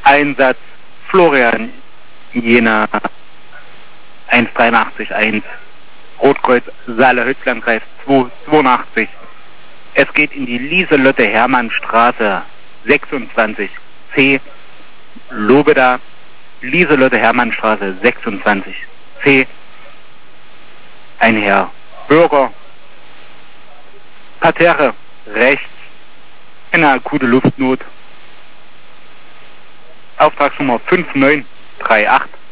Einsatz Florian Jena 183-1. Rotkreuz Saale-Hützlandkreis 282. Es geht in die Lieselotte-Hermann-Straße 26C. Lobeda, Lieselotte-Hermann-Straße 26C. Ein Herr Bürger. Parterre rechts. Eine akute Luftnot. Auftragsnummer 5938.